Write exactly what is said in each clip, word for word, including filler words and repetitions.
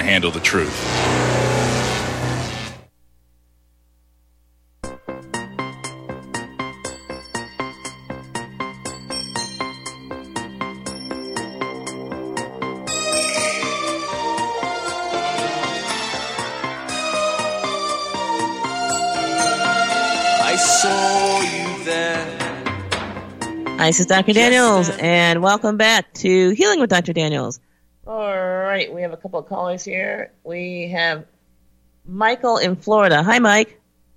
handle the truth. I saw you there. Hi, this is Doctor Daniels, and welcome back to Healing with Doctor Daniels. All right, we have a couple of callers here. We have Michael in Florida. Hi, Mike.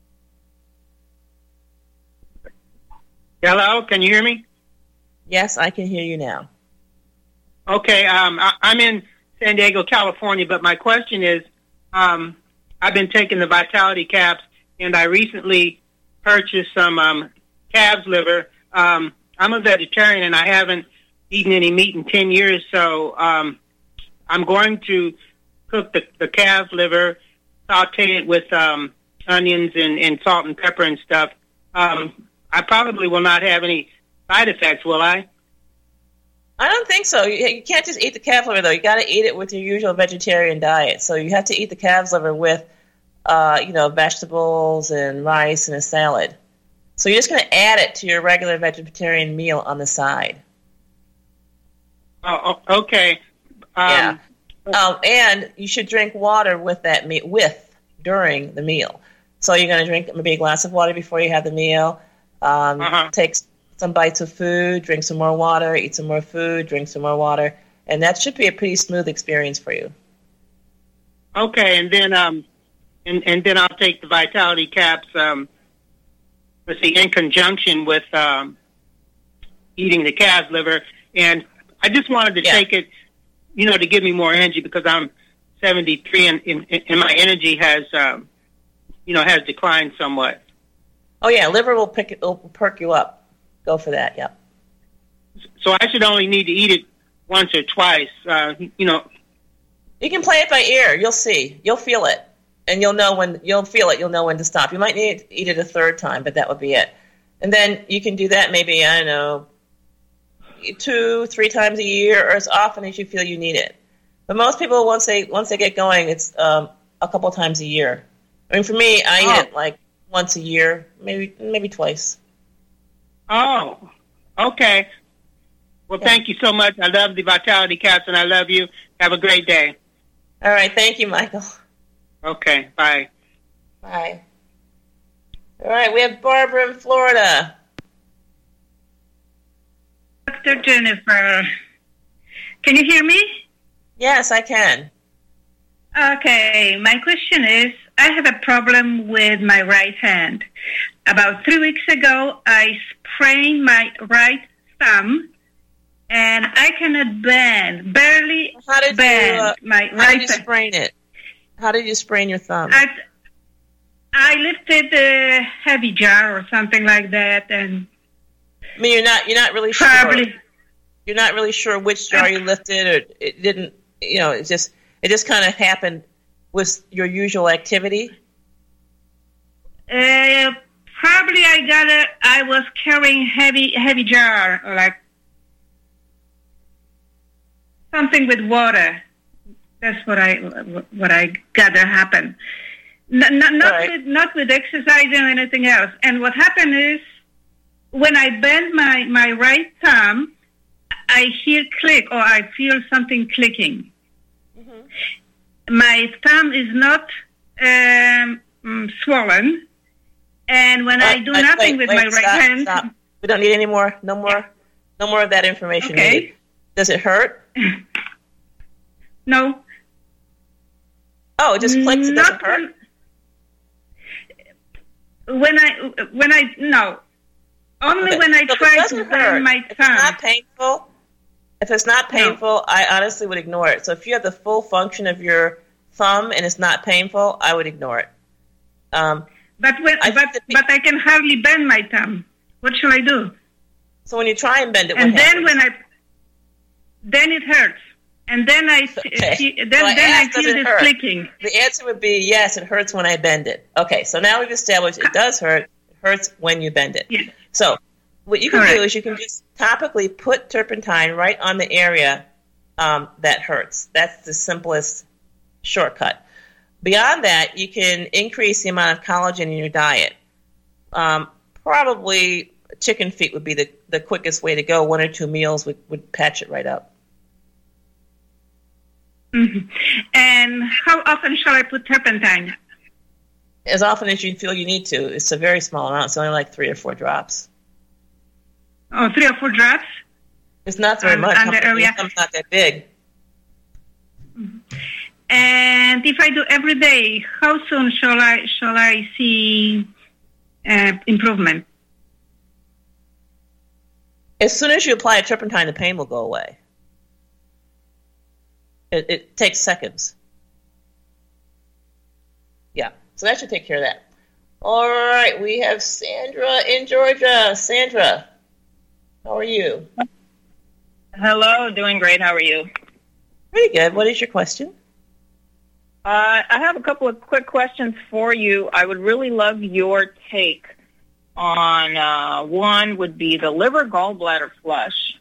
Hello, can you hear me? Yes, I can hear you now. Okay, um, I, I'm in San Diego, California, but my question is, um, I've been taking the Vitality Caps, and I recently purchased some um, calves liver. Um, I'm a vegetarian, and I haven't eaten any meat in ten years, so um, I'm going to cook the, the calves liver, saute it with um, onions and, and salt and pepper and stuff. Um, I probably will not have any side effects, will I? I don't think so. You, you can't just eat the calf liver, though. You got to eat it with your usual vegetarian diet. So you have to eat the calf's liver with, uh, you know, vegetables and rice and a salad. So you're just going to add it to your regular vegetarian meal on the side. Oh, okay. Yeah. Um, Um, and you should drink water with that meal, with during the meal. So you're going to drink maybe a glass of water before you have the meal. Um, Uh-huh. Take some bites of food, drink some more water, eat some more food, drink some more water, and that should be a pretty smooth experience for you. Okay, and then um, and and then I'll take the Vitality Caps. Um, let's see, in conjunction with um, eating the calf's liver, and I just wanted to Yeah. take it, you know, to give me more energy because I'm seventy-three and and, and my energy has, um, you know, has declined somewhat. Oh yeah, liver will pick it, will perk you up. Go for that. Yep. So I should only need to eat it once or twice. Uh, you know. You can play it by ear. You'll see. You'll feel it, and you'll know when you'll feel it. You'll know when to stop. You might need to eat it a third time, but that would be it. And then you can do that maybe I don't know two, three times a year, or as often as you feel you need it. But most people, once they once they get going, it's um, a couple times a year. I mean, for me, I Oh. eat it like once a year, maybe maybe twice. Oh, okay. Well, Yeah. thank you so much. I love the Vitality Caps, and I love you. Have a great day. All right, thank you, Michael. Okay, bye. Bye. All right, we have Barbara in Florida. Doctor Jennifer, can you hear me? Yes, I can. Okay, my question is, I have a problem with my right hand. About three weeks ago, I sprained my right thumb, and I cannot bend, barely How did bend you? Uh, my how right did you thumb. sprain it? How did you sprain your thumb? I, I lifted a heavy jar or something like that, and I mean, you're not you're not really sure. probably You're not really sure which jar you lifted, or it didn't. You know, it just it just kind of happened with your usual activity. uh, probably I got a. I was carrying heavy heavy jar, like something with water. That's what I what I gather happened. N- not not Right. with not with exercising or anything else. And what happened is when I bend my, my right thumb, I hear click or I feel something clicking. Mm-hmm. My thumb is not um, mm, swollen, and when I do Uh, uh, nothing wait, with my wait, right stop, hand, stop. We don't need any more. No more. No more of that information. Okay. Needed. Does it hurt? no. Oh, it just clicks. It doesn't Not hurt. When I when I no, only Okay. when I So if it try doesn't to hurt, bend my if it's not thumb. painful, if it's not No. painful, I honestly would ignore it. So if you have the full function of your thumb and it's not painful, I would ignore it. Um, But when I think but that the- but I can hardly bend my thumb. What shall I do? so when you try and bend it, And what then happens? when I then it hurts, and then I Okay. see, then So I then I asked, does feel it this hurt? clicking. The answer would be yes, it hurts when I bend it. Okay, so now we've established it does hurt. It hurts when you bend it. Yeah. So what you can Correct. do is you can just topically put turpentine right on the area um, that hurts. That's the simplest shortcut. Beyond that, you can increase the amount of collagen in your diet. Um, probably chicken feet would be the, the quickest way to go. One or two meals would, would patch it right up. Mm-hmm. And how often shall I put turpentine? As often as you feel you need to. It's a very small amount. It's only like three or four drops. Oh, three or four drops? It's not very um, much. And the area. It's not that big. Mm-hmm. And if I do every day, how soon shall I shall I see uh, improvement? As soon as you apply a turpentine, the pain will go away. It, it takes seconds. Yeah, so that should take care of that. All right, we have Sandra in Georgia. Sandra, how are you? Hello, doing great. How are you? Pretty good. What is your question? Uh, I have a couple of quick questions for you. I would really love your take on, uh, one would be the liver gallbladder flush.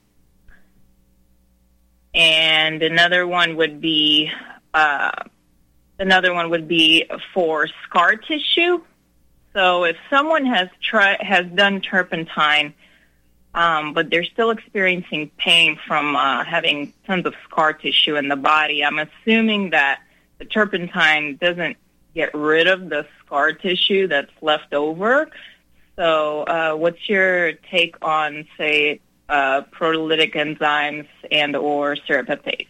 And another one would be, uh, another one would be for scar tissue. So if someone has tried, has done turpentine, um, but they're still experiencing pain from, uh, having tons of scar tissue in the body, I'm assuming that the turpentine doesn't get rid of the scar tissue that's left over. So uh, what's your take on, say, uh, proteolytic enzymes and or serrapeptase?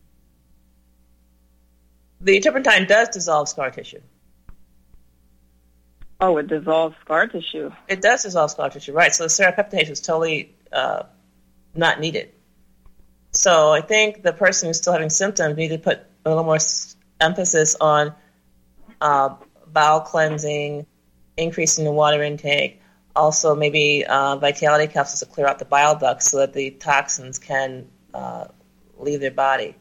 The turpentine does dissolve scar tissue. Oh, it dissolves scar tissue. It does dissolve scar tissue, right. So the serrapeptase is totally uh, not needed. So I think the person who's still having symptoms needs to put a little more emphasis on uh, bowel cleansing, increasing the water intake, also maybe uh, vitality capsules to clear out the bile ducts so that the toxins can uh, leave their body.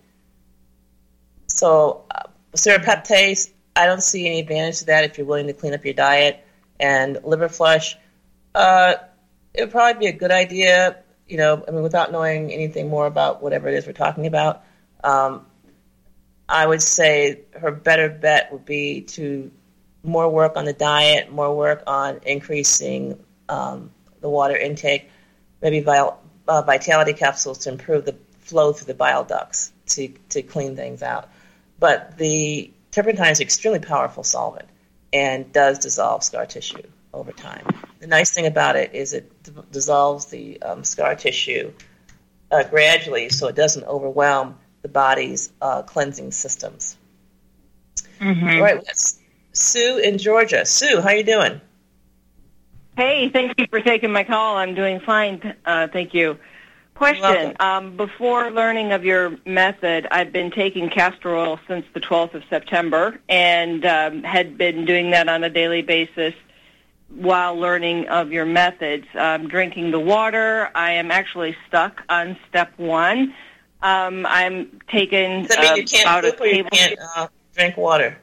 So uh, serrapeptase, I don't see any advantage to that if you're willing to clean up your diet. And liver flush, uh, it would probably be a good idea, you know, I mean, without knowing anything more about whatever it is we're talking about. Um, I would say her better bet would be to more work on the diet, more work on increasing um, the water intake, maybe vital, uh, vitality capsules to improve the flow through the bile ducts to, to clean things out. But the turpentine is an extremely powerful solvent and does dissolve scar tissue over time. The nice thing about it is it d- dissolves the um, scar tissue uh, gradually so it doesn't overwhelm the body's uh, cleansing systems. Mm-hmm. All right, let's Sue in Georgia. Sue, how you doing? Hey, thank you for taking my call. I'm doing fine. Uh, thank you. Question. Um, before learning of your method, I've been taking castor oil since the twelfth of September and um, had been doing that on a daily basis while learning of your methods. Um, drinking the water, I am actually stuck on step one. Um, I'm taking Does that mean you can't about a poop or you can't uh, drink water?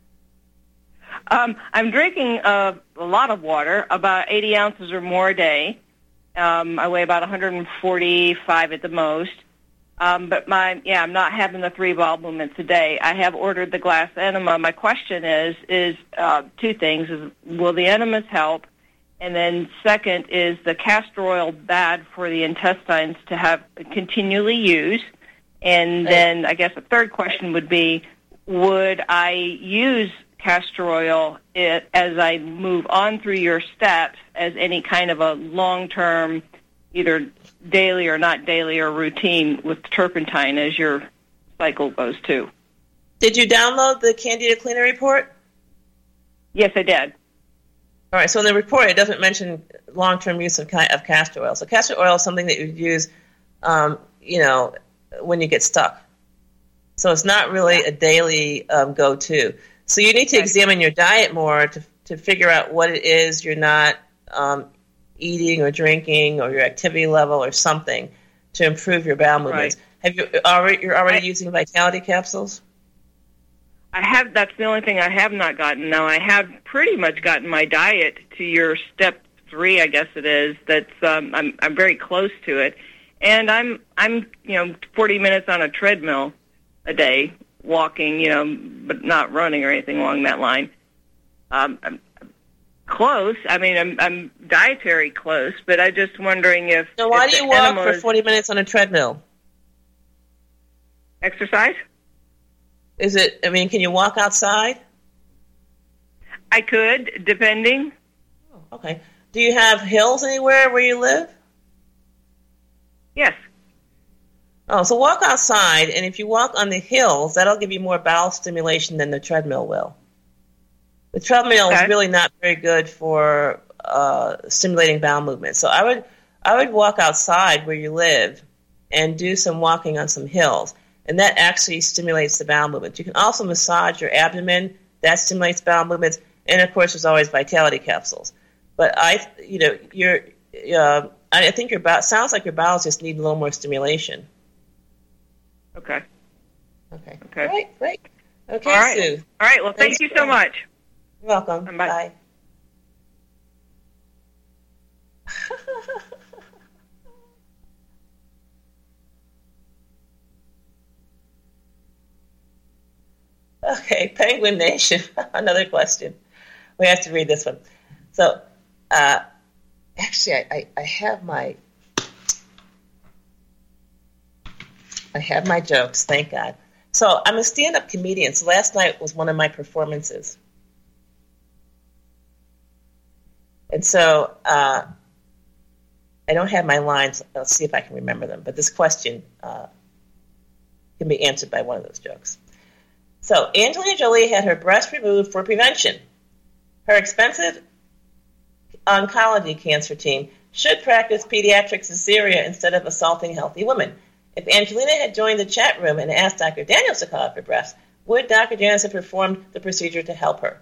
Um, I'm drinking uh, a lot of water, about eighty ounces or more a day. Um, I weigh about one hundred forty-five at the most. Um, but my, yeah, I'm not having the three bowel movements a day. I have ordered the glass enema. My question is, is uh, two things: is will the enemas help? And then second, is the castor oil bad for the intestines to have continually use? And then I guess a third question would be, would I use castor oil it, as I move on through your steps as any kind of a long-term, either daily or not daily or routine with turpentine as your cycle goes too? Did you download the Candida Cleaner report? Yes, I did. All right, so in the report, it doesn't mention long-term use of, of castor oil. So castor oil is something that you use, um, you know, when you get stuck. So it's not really a daily um, go-to. So you need to examine your diet more to to figure out what it is you're not um, eating or drinking or your activity level or something to improve your bowel movements. Right. Have you already you're already I, using vitality capsules? I have. That's the only thing I have not gotten. Now I have pretty much gotten my diet to your step three, I guess it is. That's um, I'm I'm very close to it, and I'm I'm you know forty minutes on a treadmill a day walking, you know, but not running or anything along that line. Um, I'm close. I mean, I'm, I'm dietary close, but I'm just wondering if... So why if do you the walk enemas- for forty minutes on a treadmill? Exercise? Is it, I mean, can you walk outside? I could, depending. Oh, okay. Do you have hills anywhere where you live? Yes. Oh, so walk outside, and if you walk on the hills, that'll give you more bowel stimulation than the treadmill will. The treadmill Okay. is really not very good for uh, stimulating bowel movement. So I would, I would walk outside where you live and do some walking on some hills, and that actually stimulates the bowel movement. You can also massage your abdomen. That stimulates bowel movements, and of course, there's always vitality capsules. But I, you know, your, uh, I think your bowel sounds like your bowels just need a little more stimulation. Okay. Okay. Okay. Great, great. Okay, All right. Sue. All right. Well, Thanks thank you for so that. much. You're welcome. Bye. Bye. Okay, Penguin Nation. Another question. We have to read this one. So, uh, actually, I, I, I have my I have my jokes. Thank God. So I'm a stand-up comedian. So last night was one of my performances, and so uh, I don't have my lines. Let's see if I can remember them. But this question uh, can be answered by one of those jokes. So Angelina Jolie had her breast removed for prevention. Her expensive oncology cancer team should practice pediatric cesarea instead of assaulting healthy women. If Angelina had joined the chat room and asked Doctor Daniels to cut off her breast, would Doctor Daniels have performed the procedure to help her?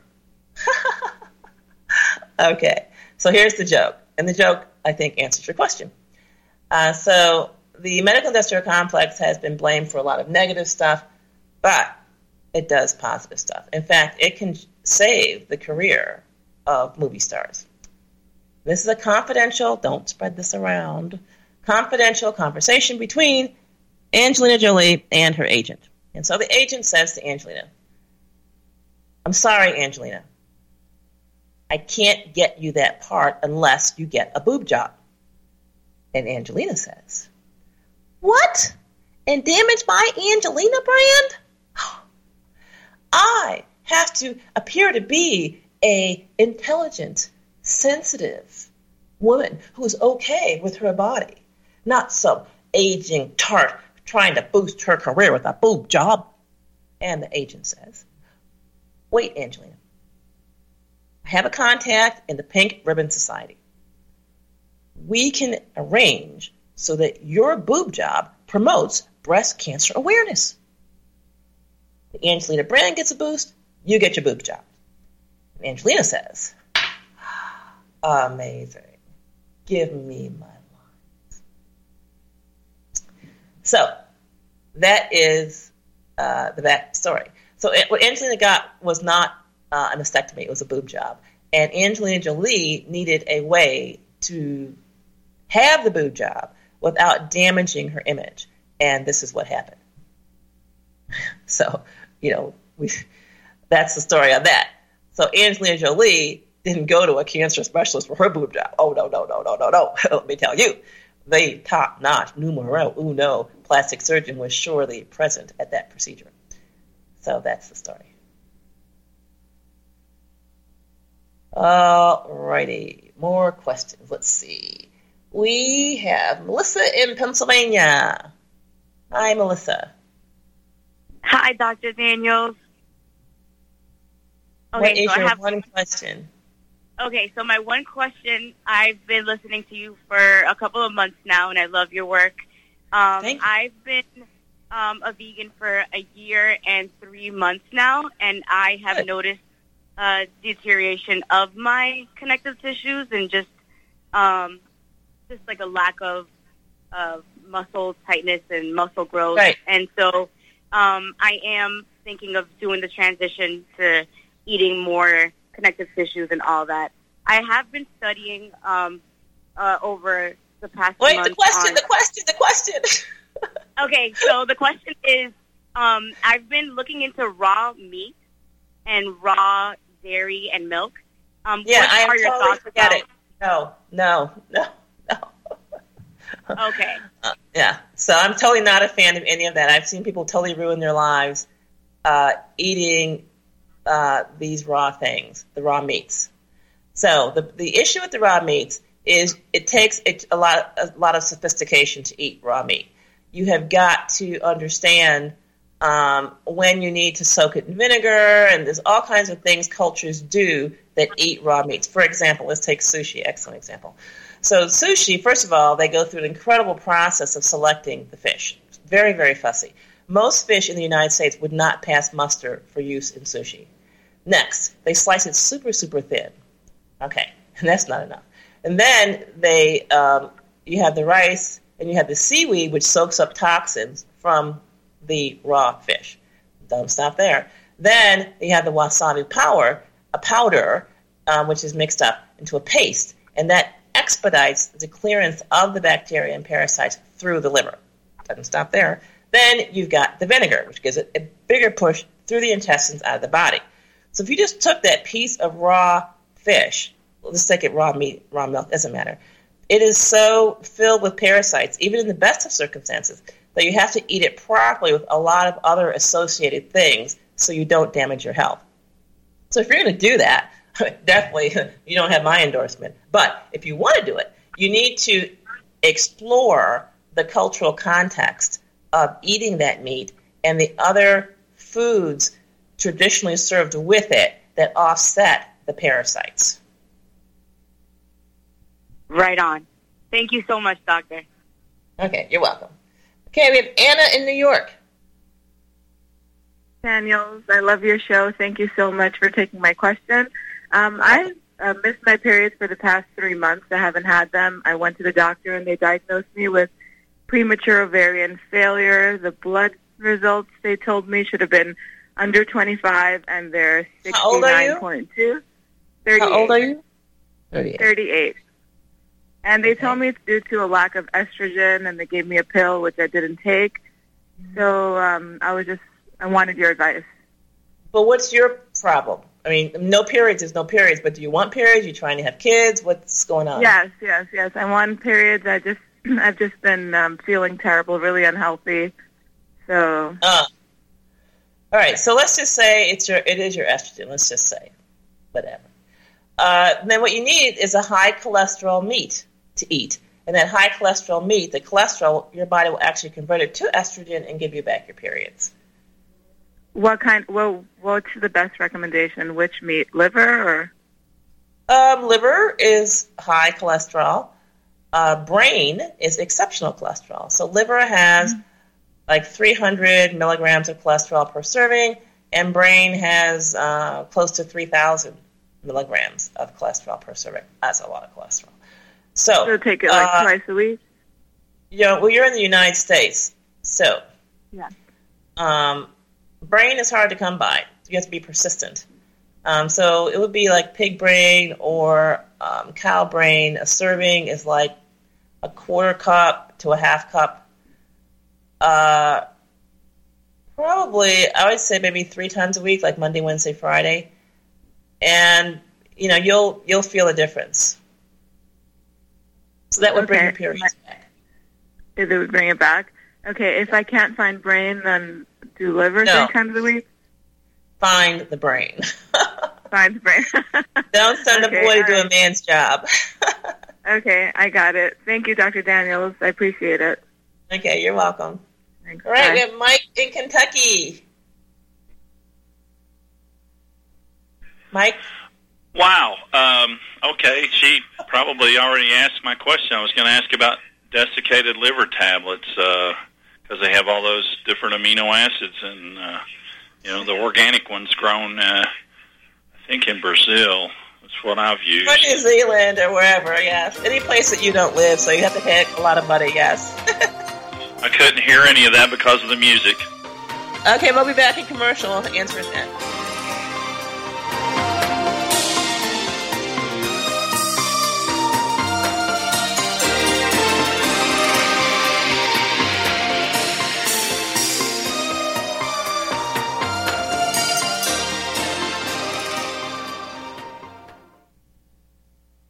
Okay, so here's the joke. And the joke, I think, answers your question. Uh, so the medical industrial complex has been blamed for a lot of negative stuff, but it does positive stuff. In fact, it can save the career of movie stars. This is a confidential, don't spread this around, confidential conversation between Angelina Jolie and her agent. And so the agent says to Angelina, I'm sorry, Angelina. I can't get you that part unless you get a boob job. And Angelina says, what? And damage my Angelina brand? I have to appear to be a intelligent, sensitive woman who's okay with her body, not some aging tart trying to boost her career with a boob job. And the agent says, wait, Angelina, I have a contact in the Pink Ribbon Society. We can arrange so that your boob job promotes breast cancer awareness. The Angelina brand gets a boost, you get your boob job. And Angelina says, amazing. Give me my lines. So that is uh, the back story. So it, what Angelina got was not uh, a mastectomy, it was a boob job. And Angelina Jolie needed a way to have the boob job without damaging her image. And this is what happened. So, you know, we, that's the story on that. So Angelina Jolie didn't go to a cancer specialist for her boob job. Oh, no, no, no, no, no, no. Let me tell you, the top-notch, numero uno plastic surgeon was surely present at that procedure. So that's the story. All righty, more questions. Let's see. We have Melissa in Pennsylvania. Hi, Melissa. Hi, Doctor Daniels. Okay, What is so your I have one question? Okay, so my one question, I've been listening to you for a couple of months now, and I love your work. Um, Thank you. I've been um, a vegan for a year and three months now, and I have Good. noticed uh, deterioration of my connective tissues and just um, just like a lack of uh, muscle tightness and muscle growth. Right. And so um, I am thinking of doing the transition to eating more connective tissues and all that. I have been studying um, uh, over the past Wait, months the question, on- the question, the question. Okay, so the question is, Um, I've been looking into raw meat and raw dairy and milk. Um, Yeah, what I are your totally thoughts forget about? it. No, no, no, no. Okay. Uh, yeah, so I'm totally not a fan of any of that. I've seen people totally ruin their lives uh, eating uh, these raw things, the raw meats. So the the issue with the raw meats is it takes it, a lot a lot of sophistication to eat raw meat. You have got to understand um, when you need to soak it in vinegar, and there's all kinds of things cultures do that eat raw meats. For example, let's take sushi, excellent example. So sushi, first of all, they go through an incredible process of selecting the fish. Very, very fussy. Most fish in the United States would not pass muster for use in sushi. Next, they slice it super, super thin. Okay, and that's not enough. And then they, um, you have the rice and you have the seaweed, which soaks up toxins from the raw fish. Don't stop there. Then you have the wasabi powder, a powder, um, which is mixed up into a paste, and that expedites the clearance of the bacteria and parasites through the liver. Doesn't stop there. Then you've got the vinegar, which gives it a bigger push through the intestines out of the body. So if you just took that piece of raw fish, let's take it raw meat, raw milk, doesn't matter. It is so filled with parasites, even in the best of circumstances, that you have to eat it properly with a lot of other associated things so you don't damage your health. So if you're going to do that, definitely you don't have my endorsement. But if you want to do it, you need to explore the cultural context of eating that meat and the other foods traditionally served with it that offset the parasites. Right on. Thank you so much, Doctor. Okay, you're welcome. Okay, we have Anna in New York. Daniels, I love your show. Thank you so much for taking my question. Um, I uh, missed my periods for the past three months. I haven't had them. I went to the doctor and they diagnosed me with premature ovarian failure. The blood results, they told me, should have been under twenty-five, and they're sixty-nine point two. How old are you? thirty-eight. thirty-eight. And they Okay. told me it's due to a lack of estrogen, and they gave me a pill, which I didn't take. So um, I was just, I wanted your advice. But what's your problem? I mean, no periods is no periods, but do you want periods? You trying to have kids? What's going on? Yes, yes, yes. I want periods. I just, I've just been um, feeling terrible, really unhealthy. So. Uh, all right. So let's just say it's your, it is your estrogen. Let's just say, whatever. Uh, then what you need is a high cholesterol meat to eat, and that high cholesterol meat, the cholesterol, your body will actually convert it to estrogen and give you back your periods. What kind? Well, what's the best recommendation? Which meat? Liver or? Um, liver is high cholesterol. Uh, brain is exceptional cholesterol. So liver has mm-hmm. like three hundred milligrams of cholesterol per serving, and brain has uh, close to three thousand milligrams of cholesterol per serving. That's a lot of cholesterol. So, so take it like uh, twice a week? You know, well, you're in the United States, so yeah. Um, brain is hard to come by. You have to be persistent. Um, so it would be like pig brain or um, cow brain. A serving is like a quarter cup to a half cup. Uh, probably, I would say maybe three times a week, like Monday, Wednesday, Friday, and you know you'll you'll feel a difference. So that would okay. bring your periods back. It would bring it back. Okay, if I can't find brain, then do liver no. three times a week? Find the brain. Find the brain. Don't send okay, a boy to do right. a man's job. Okay, I got it. Thank you, Doctor Daniels. I appreciate it. Okay, you're welcome. Thanks. All right, Bye. we have Mike in Kentucky. Mike? Wow. Um, okay, she probably already asked my question. I was going to ask about desiccated liver tablets because uh, they have all those different amino acids, and uh, you know the organic ones grown, uh, I think, in Brazil. That's what I've used. Or New Zealand or wherever, yes. Any place that you don't live, so you have to pay a lot of money, yes. I couldn't hear any of that because of the music. Okay, we'll be back in commercial. I'll answer it then.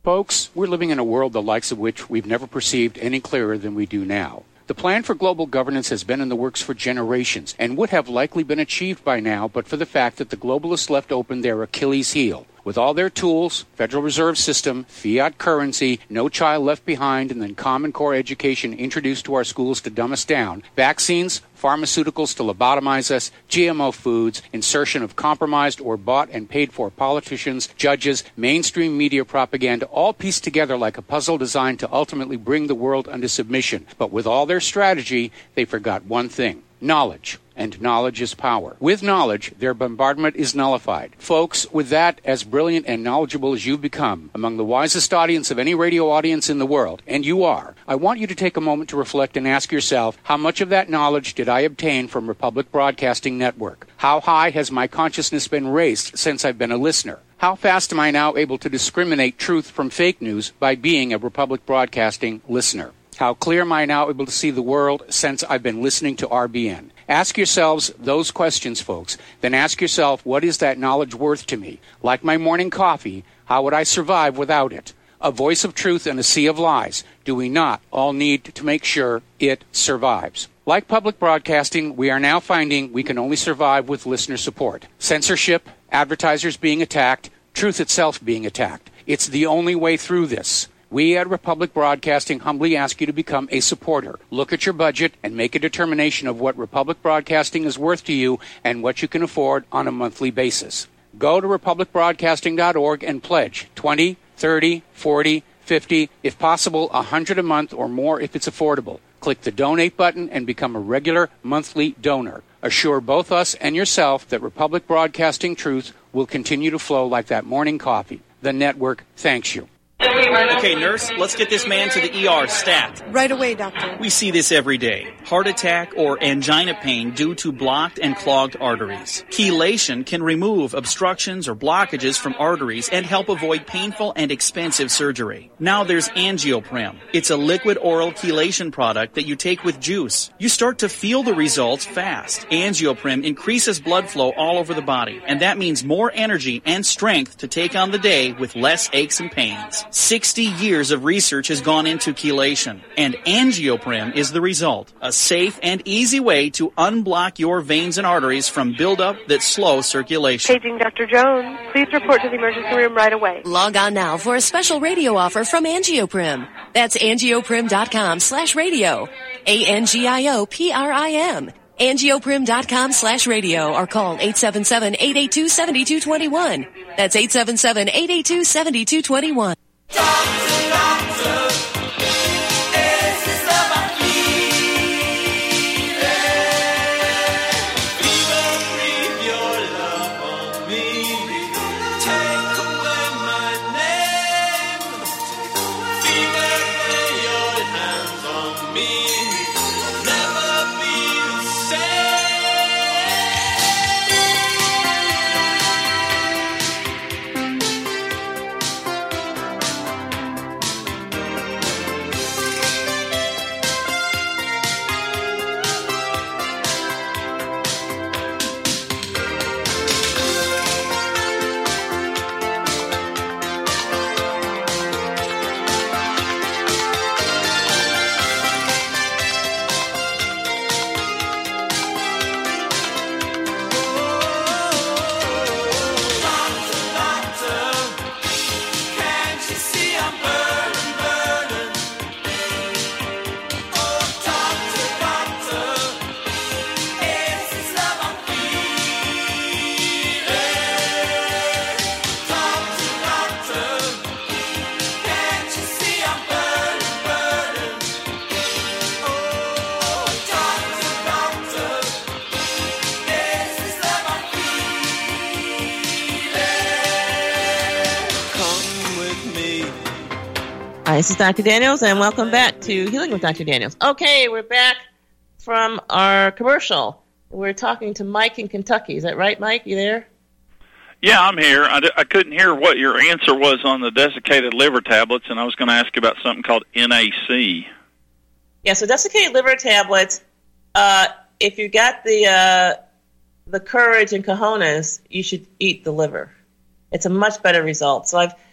Folks, we're living in a world the likes of which we've never perceived any clearer than we do now. The plan for global governance has been in the works for generations and would have likely been achieved by now but for the fact that the globalists left open their Achilles heel. With all their tools, Federal Reserve System, fiat currency, no child left behind, and then Common Core education introduced to our schools to dumb us down, vaccines, pharmaceuticals to lobotomize us, G M O foods, insertion of compromised or bought and paid for politicians, judges, mainstream media propaganda, all pieced together like a puzzle designed to ultimately bring the world under submission. But with all their strategy, they forgot one thing: knowledge. And knowledge is power. With knowledge, their bombardment is nullified. Folks, with that, as brilliant and knowledgeable as you've become, among the wisest audience of any radio audience in the world, and you are, I want you to take a moment to reflect and ask yourself, how much of that knowledge did I obtain from Republic Broadcasting Network? How high has my consciousness been raised since I've been a listener? How fast am I now able to discriminate truth from fake news by being a Republic Broadcasting listener? How clear am I now able to see the world since I've been listening to R B N? Ask yourselves those questions, folks. Then ask yourself, what is that knowledge worth to me? Like my morning coffee, how would I survive without it? A voice of truth in a sea of lies. Do we not all need to make sure it survives? Like public broadcasting, we are now finding we can only survive with listener support. Censorship, advertisers being attacked, truth itself being attacked. It's the only way through this. We at Republic Broadcasting humbly ask you to become a supporter. Look at your budget and make a determination of what Republic Broadcasting is worth to you and what you can afford on a monthly basis. Go to republic broadcasting dot org and pledge twenty, thirty, forty, fifty, if possible one hundred a month or more if it's affordable. Click the donate button and become a regular monthly donor. Assure both us and yourself that Republic Broadcasting truth will continue to flow like that morning coffee. The network thanks you. Okay, nurse, let's get this man to the E R stat. Right away, doctor. We see this every day. Heart attack or angina pain due to blocked and clogged arteries. Chelation can remove obstructions or blockages from arteries and help avoid painful and expensive surgery. Now there's Angioprim. It's a liquid oral chelation product that you take with juice. You start to feel the results fast. Angioprim increases blood flow all over the body, and that means more energy and strength to take on the day with less aches and pains. sixty years of research has gone into chelation, and Angioprim is the result. A safe and easy way to unblock your veins and arteries from buildup that slow circulation. Paging Doctor Jones. Please report to the emergency room right away. Log on now for a special radio offer from Angioprim. That's angioprim.com slash radio. A-N-G-I-O-P-R-I-M. Angioprim.com slash radio or call eight seven seven, eight eight two, seven two two one. That's eight seven seven, eight eight two, seven two two one. Doctor, doctor, es ist aber feeling. Fever, breathe your love on me. Take away my name. Fever, lay your hands on me. Never be the Hi, this is Doctor Daniels, and welcome back to Healing with Doctor Daniels. Okay, we're back from our commercial. We're talking to Mike in Kentucky. Is that right, Mike? You there? Yeah, I'm here. I, d- I couldn't hear what your answer was on the desiccated liver tablets, and I was going to ask about something called N A C. Yeah, so desiccated liver tablets, uh, if you got the uh, the courage and cojones, you should eat the liver. It's a much better result. So I've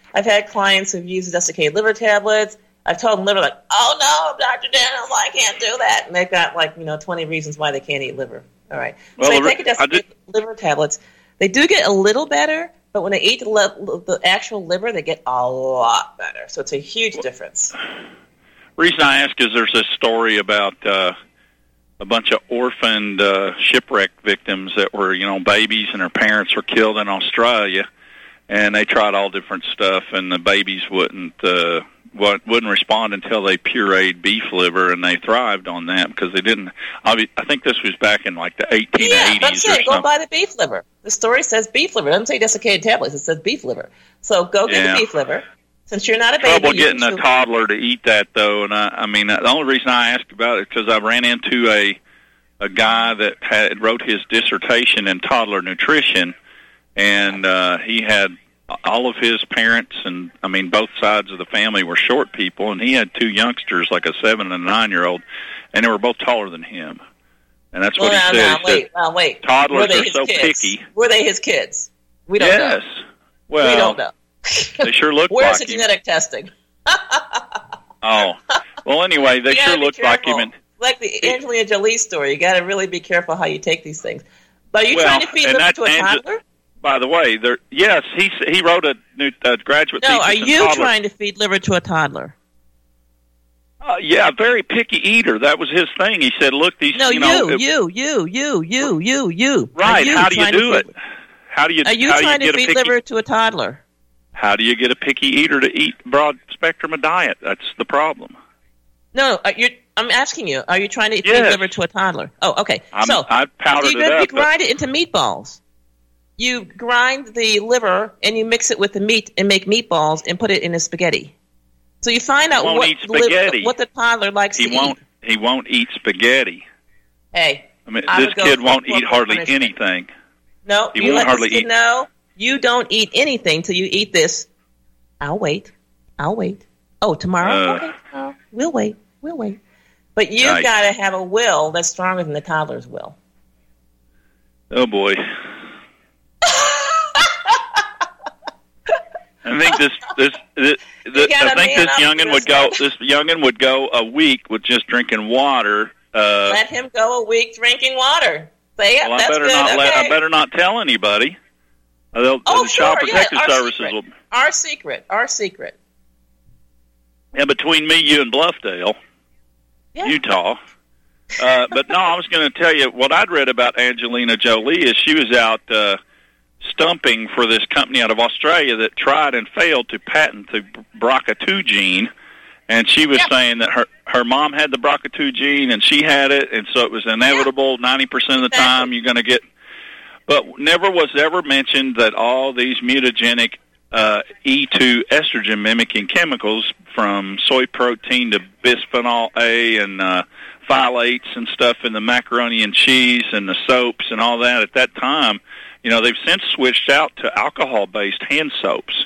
I've had clients who've used desiccated liver tablets. I've told them liver, like, oh, no, Doctor Daniels, I can't do that. And they've got, like, you know, twenty reasons why they can't eat liver. All right. Well, so they take a desiccated liver tablets. They do get a little better, but when they eat the, le- the actual liver, they get a lot better. So it's a huge difference. Reason I ask is there's this story about uh, a bunch of orphaned uh, shipwreck victims that were, you know, babies and their parents were killed in Australia, and they tried all different stuff, and the babies wouldn't uh, wouldn't respond until they pureed beef liver, and they thrived on that because they didn't. I think this was back in like the eighteen eighties yeah, or that's it. something. Go buy the beef liver. The story says beef liver. It doesn't say desiccated tablets. It says beef liver. So go get Yeah. the beef liver. Since you're not a baby, Trouble you getting can a chew- toddler to eat that, though, and I, I mean, the only reason I asked about it is because I ran into a a guy that had wrote his dissertation in toddler nutrition, and uh, he had all of his parents, and I mean, both sides of the family were short people, and he had two youngsters, like a seven and a nine-year-old, and they were both taller than him. And that's what well, he no, said. no, He wait, said, no, wait. toddlers Were they are his so kids? picky. Were they his kids? We don't yes. know. Well, we don't know. They sure look Where's like the him. genetic testing? Oh. Well, anyway, they You gotta sure be look like him. careful. And, Like the Angelina Jolie story, you got to really be careful how you take these things. But are you well, trying to feed and liver that- to a and- toddler? By the way, there. Yes, he he wrote a new uh, graduate No, thesis are in you toddler- trying to feed liver to a toddler? Uh, yeah, very picky eater. That was his thing. He said, "Look, these No, you know, you, if- you, you, you, you, you, you. right? Are you How do you trying to do feed- it? How do you Are you how do trying you to get a feed picky? liver to a toddler? How do you get a picky eater to eat broad spectrum of diet? That's the problem. No, are you, I'm asking you. Are you trying to feed Yes. liver to a toddler? Oh, okay. I'm, so I powdered you, it you up. but- grind it into meatballs. You grind the liver and you mix it with the meat and make meatballs and put it in a spaghetti. So you find out won't what eat liver, spaghetti. what the toddler likes he to won't. eat. He won't eat spaghetti. Hey, I mean, I this would go kid for won't corporal eat hardly punishment. anything. No, He you won't let hardly this kid eat- know you don't eat anything till you eat this. I'll wait. I'll wait. Oh, tomorrow? Uh. okay, tomorrow. We'll wait. We'll wait. But you've Right. got to have a will that's stronger than the toddler's will. Oh boy. I think this this, this, this got I a think man this up youngin to would this go one. this youngin would go a week with just drinking water. Uh, Let him go a week drinking water. Say it. well, I that's better good. not okay. let I better not tell anybody. Uh, they'll, Oh, the Child sure, yeah, Protective our Services secret. will. Our secret. Our secret. Yeah, between me, you, and Bluffdale, Yeah. Utah. Uh, but no, I was going to tell you what I'd read about Angelina Jolie is she was out uh, stumping for this company out of Australia that tried and failed to patent the B R C A two gene, and she was Yeah. saying that her her mom had the B R C A two gene and she had it, and so it was inevitable ninety percent of the Exactly. time you're going to get. But never was ever mentioned that all these mutagenic uh, E two estrogen mimicking chemicals, from soy protein to bisphenol A and uh, phthalates and stuff in the macaroni and cheese and the soaps and all that at that time, you know, they've since switched out to alcohol-based hand soaps.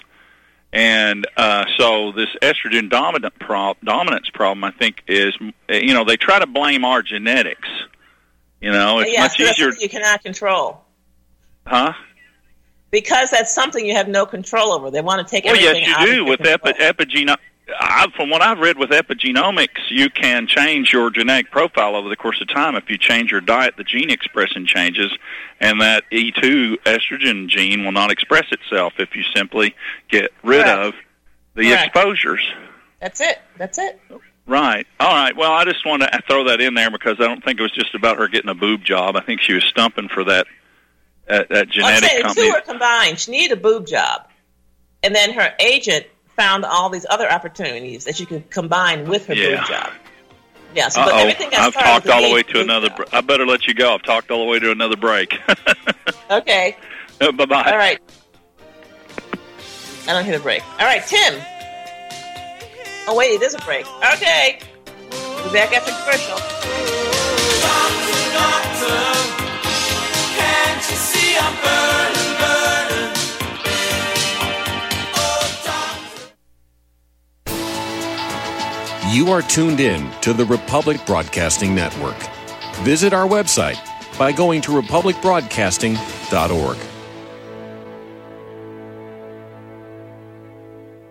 And uh, so this estrogen dominant pro- dominance problem, I think, is, you know, they try to blame our genetics. You know, it's yeah, much so that's easier. something you cannot control. Huh? Because that's something you have no control over. They want to take Well, everything yes, out you do. of With your epi- control. epigeno- I, from what I've read with epigenomics, you can change your genetic profile over the course of time. If you change your diet, the gene expression changes, and that E two estrogen gene will not express itself if you simply get rid Correct. of the Correct. exposures. That's it. That's it. Right. All right. Well, I just wanted to throw that in there because I don't think it was just about her getting a boob job. I think she was stumping for that that, that I'm genetic saying the company. two are combined. She needed a boob job, and then her agent found all these other opportunities that you could combine with her Yeah. boob job. Yeah, so but Uh-oh. everything got I've started talked with all the need way for to boob another. job. Br- I better let you go. I've talked all the way to another break. Okay. Bye bye. All right. I don't hear the break. All right, Tim. Oh, wait, it is a break. Okay. We'll be back after commercial. Can't you see I'm burning, burning? Oh, You are tuned in to the Republic Broadcasting Network. Visit our website by going to republic broadcasting dot org.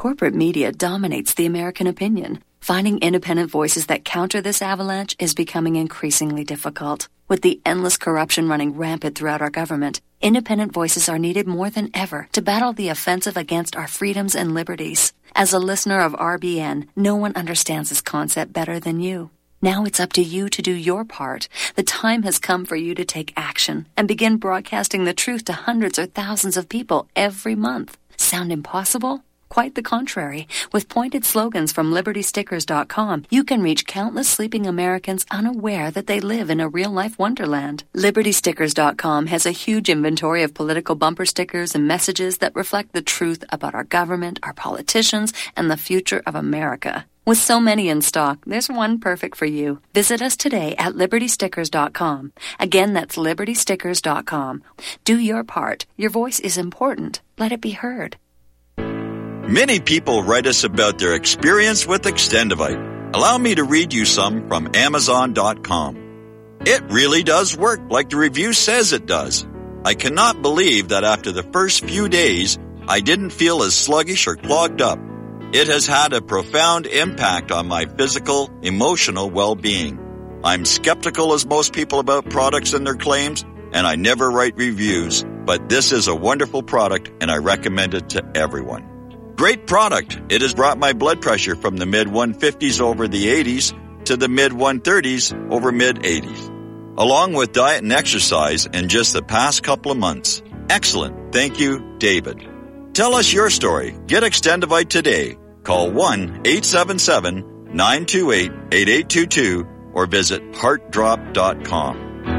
Corporate media dominates the American opinion. Finding independent voices that counter this avalanche is becoming increasingly difficult. With the endless corruption running rampant throughout our government, independent voices are needed more than ever to battle the offensive against our freedoms and liberties. As a listener of R B N, no one understands this concept better than you. Now it's up to you to do your part. The time has come for you to take action and begin broadcasting the truth to hundreds or thousands of people every month. Sound impossible? Quite the contrary. With pointed slogans from Liberty Stickers dot com, you can reach countless sleeping Americans unaware that they live in a real-life wonderland. Liberty Stickers dot com has a huge inventory of political bumper stickers and messages that reflect the truth about our government, our politicians, and the future of America. With so many in stock, there's one perfect for you. Visit us today at Liberty Stickers dot com. Again, that's Liberty Stickers dot com. Do your part. Your voice is important. Let it be heard. Many people write us about their experience with Extendivite. Allow me to read you some from Amazon dot com. It really does work like the review says it does. I cannot believe that after the first few days, I didn't feel as sluggish or clogged up. It has had a profound impact on my physical, emotional well-being. I'm skeptical as most people about products and their claims, and I never write reviews, but this is a wonderful product and I recommend it to everyone. Great product. It has brought my blood pressure from the mid one fifties over the eighties to the mid one thirties over mid eighties. Along with diet and exercise in just the past couple of months. Excellent. Thank you, David. Tell us your story. Get Extendivite today. Call one eight seven seven, nine two eight, eight eight two two or visit heart drop dot com.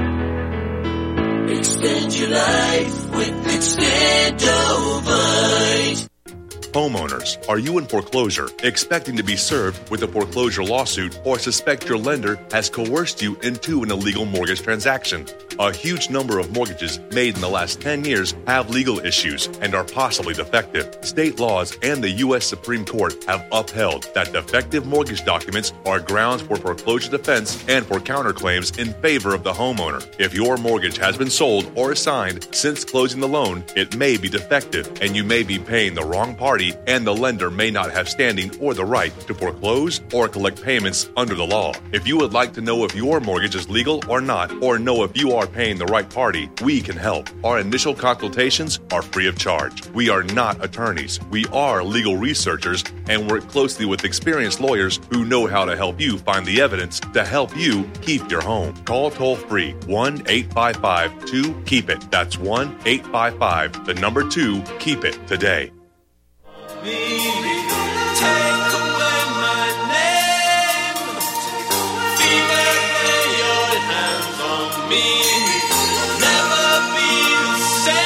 Extend your life with Extendivite. Homeowners, are you in foreclosure, expecting to be served with a foreclosure lawsuit, or suspect your lender has coerced you into an illegal mortgage transaction? A huge number of mortgages made in the last ten years have legal issues and are possibly defective. State laws and the U S Supreme Court have upheld that defective mortgage documents are grounds for foreclosure defense and for counterclaims in favor of the homeowner. If your mortgage has been sold or assigned since closing the loan, it may be defective and you may be paying the wrong party, and the lender may not have standing or the right to foreclose or collect payments under the law. If you would like to know if your mortgage is legal or not, or know if you are paying the right party, we can help. Our initial consultations are free of charge. We are not attorneys. We are legal researchers and work closely with experienced lawyers who know how to help you find the evidence to help you keep your home. Call toll-free one eight five five two keep it. That's one eight five five, the number two, keep it today. Take away my name. Female, lay your hands on me. Never be the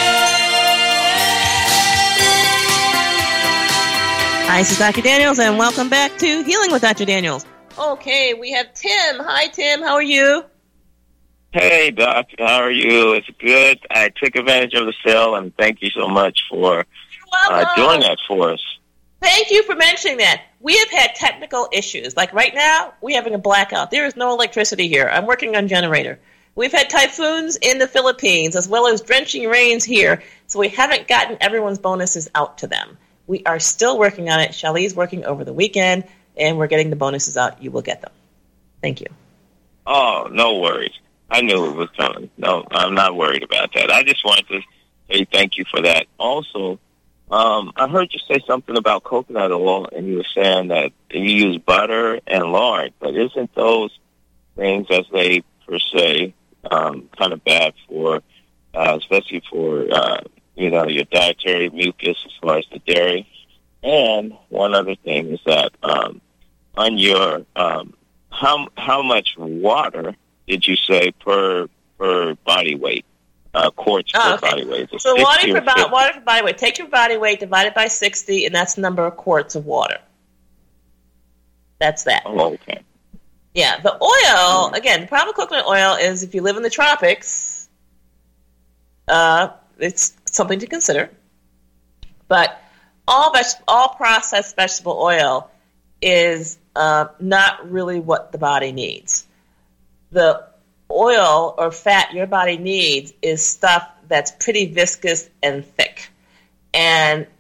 same. Hi, this is Doctor Daniels, and welcome back to Healing with Doctor Daniels. Okay, we have Tim. Hi, Tim. How are you? Hey, Doc. How are you? It's good. I took advantage of the sale, and thank you so much for uh, doing that for us. Thank you for mentioning that. We have had technical issues. Like right now, we're having a blackout. There is no electricity here. I'm working on generator. We've had typhoons in the Philippines as well as drenching rains here, so we haven't gotten everyone's bonuses out to them. We are still working on it. Shelley's working over the weekend, and we're getting the bonuses out. You will get them. Thank you. Oh, no worries. I knew it was coming. No, I'm not worried about that. I just wanted to say thank you for that. Also, Um, I heard you say something about coconut oil, and you were saying that you use butter and lard, but isn't those things, as they per se, um, kind of bad for, uh, especially for, uh, you know, your dietary mucus as far as the dairy? And one other thing is that um, on your um, how how much water did you say per per body weight? Uh, quarts oh, per okay. body weight. So water per, bo- water per body weight. Take your body weight, divide it by sixty, and that's the number of quarts of water. That's that. Oh, okay. Yeah, the oil, again, the problem with coconut oil is if you live in the tropics, uh, it's something to consider. But all veg- all processed vegetable oil is uh, not really what the body needs. The oil or fat your body needs is stuff that's pretty viscous and thick. And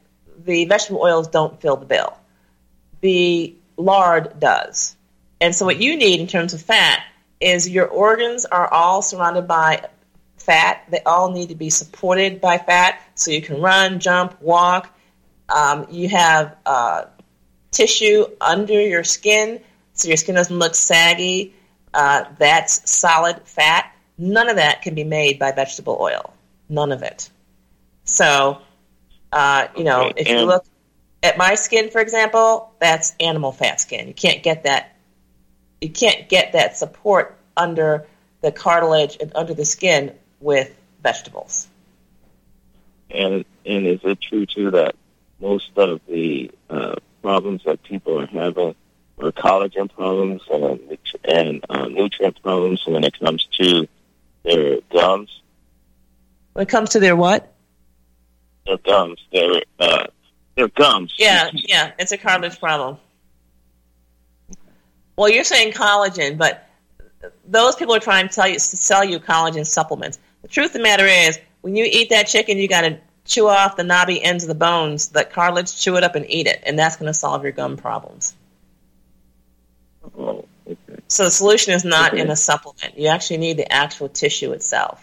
the vegetable oils don't fill the bill. The lard does. And so what you need in terms of fat is your organs are all surrounded by fat. They all need to be supported by fat so you can run, jump, walk. Um, you have uh, tissue under your skin so your skin doesn't look saggy. Uh, that's solid fat. None of that can be made by vegetable oil. None of it. So, uh, you know, Okay, if you and- look at my skin, for example, that's animal fat skin. You can't get that. You can't get that support under the cartilage and under the skin with vegetables. And and is it true too that most of the uh, problems that people are having are collagen problems and and uh, nutrient problems when it comes to their gums? When it comes to their what? Their gums, their uh, their gums. Yeah, yeah, it's a cartilage problem. Well, you're saying collagen, but those people are trying to tell you to sell you collagen supplements. The truth of the matter is, when you eat that chicken, you got to chew off the knobby ends of the bones, the cartilage, chew it up and eat it, and that's going to solve your gum problems. Oh, okay. So the solution is not Okay. in a supplement. You actually need the actual tissue itself.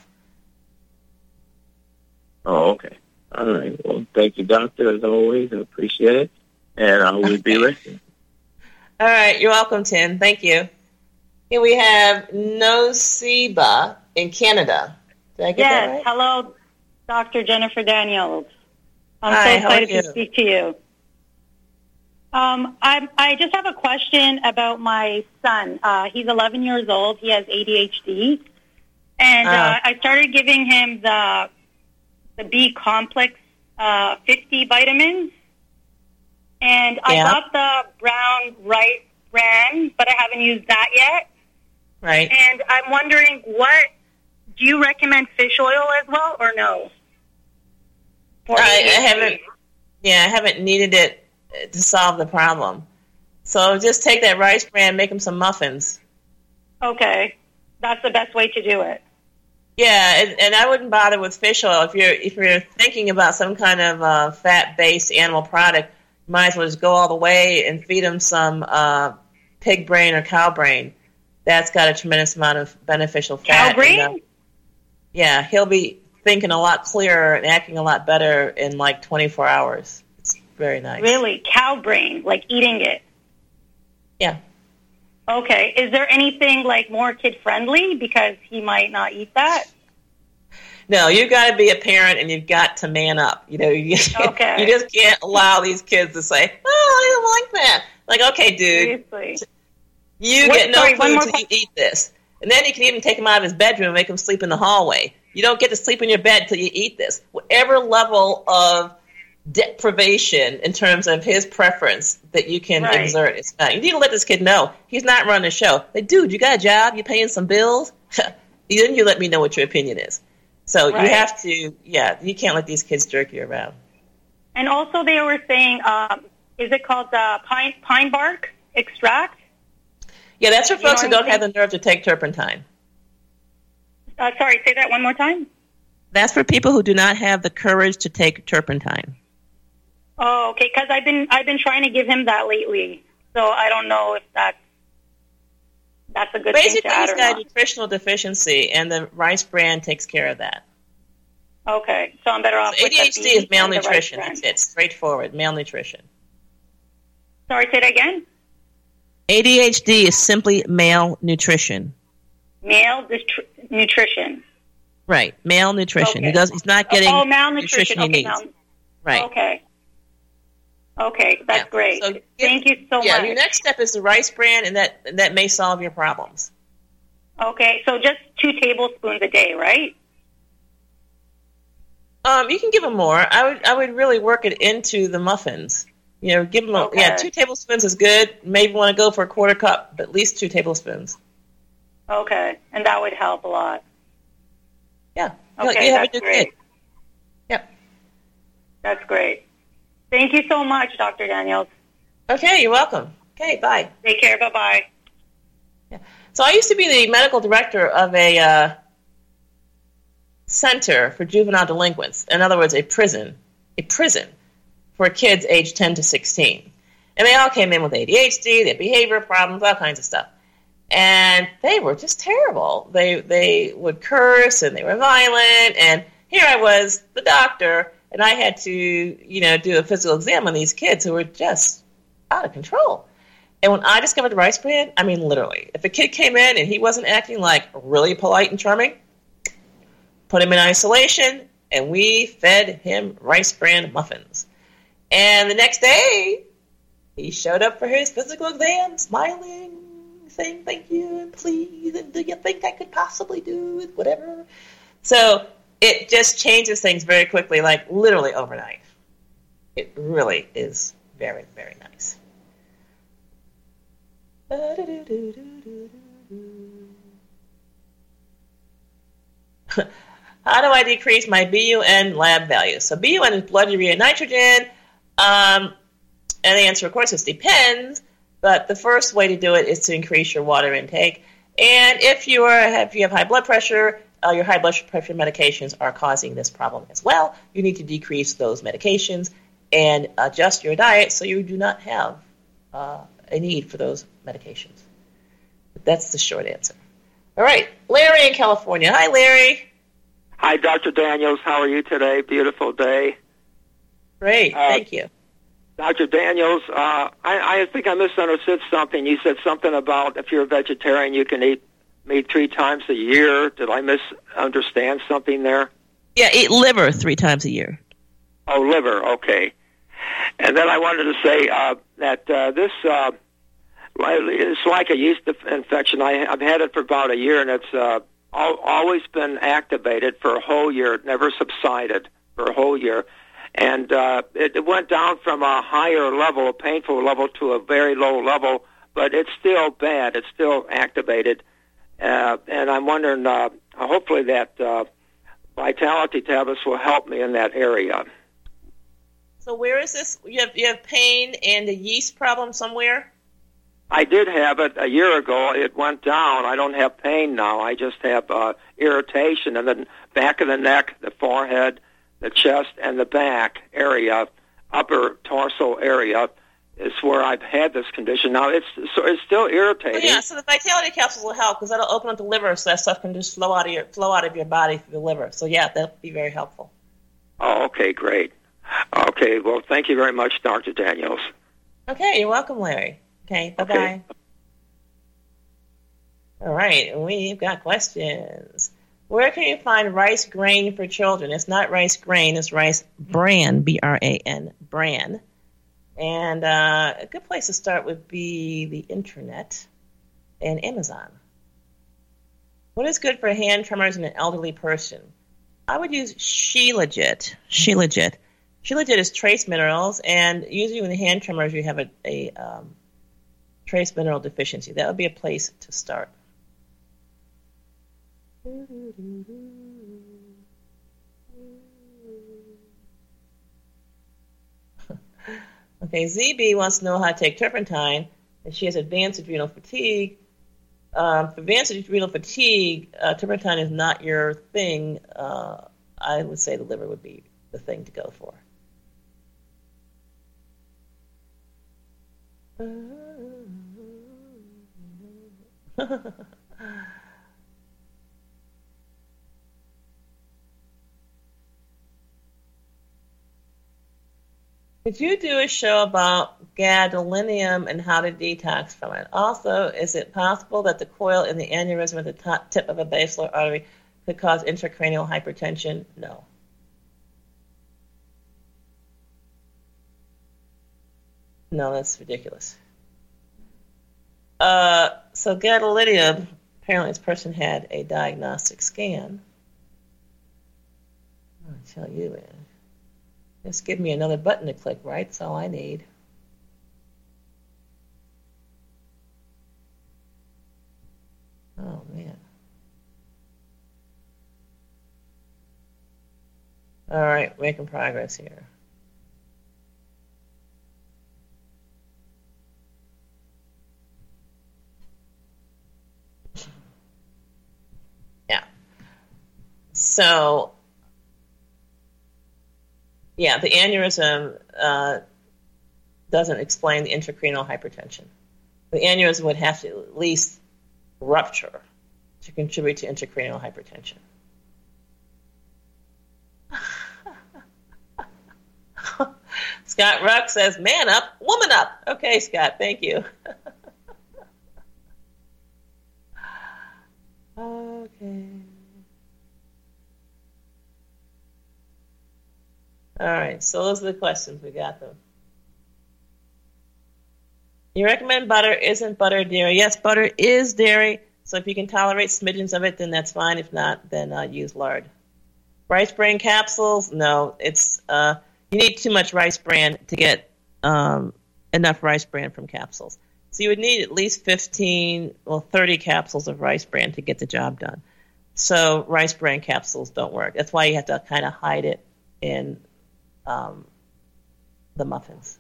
Oh, okay. All right. Well, thank you, doctor, as always. I appreciate it, and I will be listening. All right, you're welcome, Tim. Thank you. Here we have Nosiba in Canada. Did I get that Yes, right? hello, Doctor Jennifer Daniels. I'm Hi, so how are excited you? to speak to you. Um, I, I just have a question about my son. Uh, he's eleven years old. He has A D H D. And uh, Ah. I started giving him the the B complex uh, fifty vitamins. And I Yeah. got the brown rice bran, but I haven't used that yet. Right. And I'm wondering, what do you recommend fish oil as well, or no? For I, I A D H D? haven't. Yeah, I haven't needed it to solve the problem. So just take that rice bran, make him some muffins. Okay, that's the best way to do it. Yeah, and, and I wouldn't bother with fish oil if you're if you're thinking about some kind of uh, fat-based animal product. You might as well just go all the way and feed him some uh, pig brain or cow brain. That's got a tremendous amount of beneficial fat. Cow brain? And, uh, yeah, he'll be thinking a lot clearer and acting a lot better in like twenty-four hours. It's very nice. Really, cow brain, like eating it. Yeah. Okay, is there anything like more kid-friendly because he might not eat that? No, you've got to be a parent and you've got to man up. You know, you, Okay. you just can't allow these kids to say, "Oh, I don't like that." Like, okay, dude, Seriously. you What- get no sorry, one food more until you eat this. And then you can even take him out of his bedroom and make him sleep in the hallway. You don't get to sleep in your bed until you eat this. Whatever level of deprivation in terms of his preference that you can Right. exert, it's fine. You need to let this kid know he's not running the show. Like, dude, you got a job? You paying some bills? Then you let me know what your opinion is. So Right. you have to, yeah, you can't let these kids jerk you around. And also they were saying, um, is it called uh, pine, pine bark extract? Yeah, that's for You know folks who don't have anything? the nerve to take turpentine. Uh, sorry, say that one more time. That's for people who do not have the courage to take turpentine. Oh, okay, because I've been I've been trying to give him that lately, so I don't know if that's that's a good Basically, thing to add he's or got a not. nutritional deficiency, and the rice bran takes care of that. Okay, so I'm better off. So with the A D H D beans is and the rice malnutrition. bran. That's it. Straightforward. Malnutrition. Sorry, say that again. A D H D is simply malnutrition. Male distri- nutrition. Right. Malnutrition. Okay. He does. He's not getting oh, the malnutrition. nutrition he Okay, needs. mal- Right. Okay. Okay, that's great. So Thank you so yeah, much. your next step is the rice bran, and that and that may solve your problems. Okay, so just two tablespoons a day, right? Um, you can give them more. I would I would really work it into the muffins. You know, give them a, Okay. yeah, two tablespoons is good. Maybe want to go for a quarter cup, but at least two tablespoons. Okay, and that would help a lot. Yeah. Okay, you have a that's new great. kid. Yep. That's great. Thank you so much, Doctor Daniels. Okay, you're welcome. Okay, bye. Take care. Bye-bye. So I used to be the medical director of a uh, center for juvenile delinquents. In other words, a prison, a prison for kids aged ten to sixteen. And they all came in with A D H D, they had behavior problems, all kinds of stuff. And they were just terrible. They they would curse and they were violent. And here I was, the doctor, and I had to, you know, do a physical exam on these kids who were just out of control. And when I discovered Rice Bran, I mean, literally, if a kid came in and he wasn't acting like really polite and charming, put him in isolation, and we fed him Rice Bran muffins. And the next day, he showed up for his physical exam, smiling, saying thank you and please, and do you think I could possibly do it, whatever. So it just changes things very quickly, like literally overnight. It really is very, very nice. How do I decrease my B U N lab values? So B U N is blood urea nitrogen. Um, and the answer, of course, is depends. But the first way to do it is to increase your water intake. And if you are if you have high blood pressure, uh, your high blood pressure medications are causing this problem as well. You need to decrease those medications and adjust your diet so you do not have uh, a need for those medications. But that's the short answer. All right, Larry in California. Hi, Larry. Hi, Doctor Daniels. How are you today? Beautiful day. Great, uh, thank you. Doctor Daniels, uh, I, I think I misunderstood something. You said something about if you're a vegetarian, you can eat meat three times a year. Did I misunderstand something there? Yeah, eat liver three times a year. Oh, liver, okay. And then I wanted to say uh, that uh, this, uh, it's like a yeast infection. I, I've had it for about a year, and it's uh, al- always been activated for a whole year. It never subsided for a whole year. And uh, it, it went down from a higher level, a painful level, to a very low level, but it's still bad. It's still activated. Uh, and I'm wondering, uh, hopefully that uh, Vitality tablets will help me in that area. So where is this? You have you have pain and a yeast problem somewhere? I did have it a year ago. It went down. I don't have pain now. I just have uh, irritation in the back of the neck, the forehead, the chest, and the back area, upper torso area, is where I've had this condition. Now, it's so it's still irritating. Oh, yeah, so the Vitality capsules will help because that'll open up the liver so that stuff can just flow out of your flow out of your body through the liver. So, yeah, that'll be very helpful. Oh, okay, great. Okay, well, thank you very much, Doctor Daniels. Okay, you're welcome, Larry. Okay, bye-bye. Okay. All right, we've got questions. Where can you find rice grain for children? It's not rice grain, it's rice bran, B R A N, bran. And uh, a good place to start would be the internet and Amazon. What is good for hand tremors in an elderly person? I would use Shilajit. Shilajit. Shilajit is trace minerals, and usually with hand tremors you have a, a um, trace mineral deficiency. That would be a place to start. Okay, Z B wants to know how to take turpentine, and she has advanced adrenal fatigue. Um, for advanced adrenal fatigue, uh, turpentine is not your thing. Uh, I would say the liver would be the thing to go for. Could you do a show about gadolinium and how to detox from it? Also, is it possible that the coil in the aneurysm at the top tip of a basilar artery could cause intracranial hypertension? No. No, that's ridiculous. Uh, so gadolinium, apparently this person had a diagnostic scan. I'll tell you, man. Just give me another button to click, right? That's all I need. Oh, man. All right, making progress here. Yeah. So Yeah, the aneurysm uh, doesn't explain the intracranial hypertension. The aneurysm would have to at least rupture to contribute to intracranial hypertension. Scott Ruck says, man up, woman up. Okay, Scott, thank you. Okay. All right, so those are the questions. We got them. You recommend butter. Isn't butter dairy? Yes, butter is dairy. So if you can tolerate smidgens of it, then that's fine. If not, then uh, use lard. Rice bran capsules? No, it's uh, you need too much rice bran to get um, enough rice bran from capsules. So you would need at least fifteen, well, thirty capsules of rice bran to get the job done. So rice bran capsules don't work. That's why you have to kind of hide it in um, the muffins.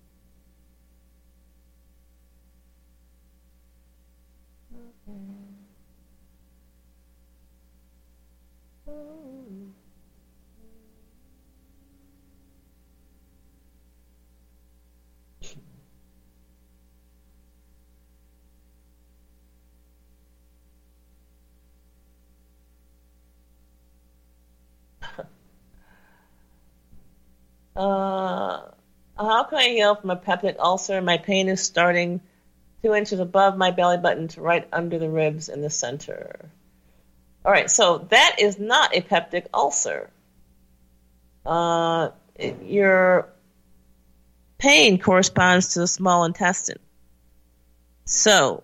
Uh, how can I heal from a peptic ulcer? My pain is starting two inches above my belly button to right under the ribs in the center. All right, so that is not a peptic ulcer. Uh, it, your pain corresponds to the small intestine. So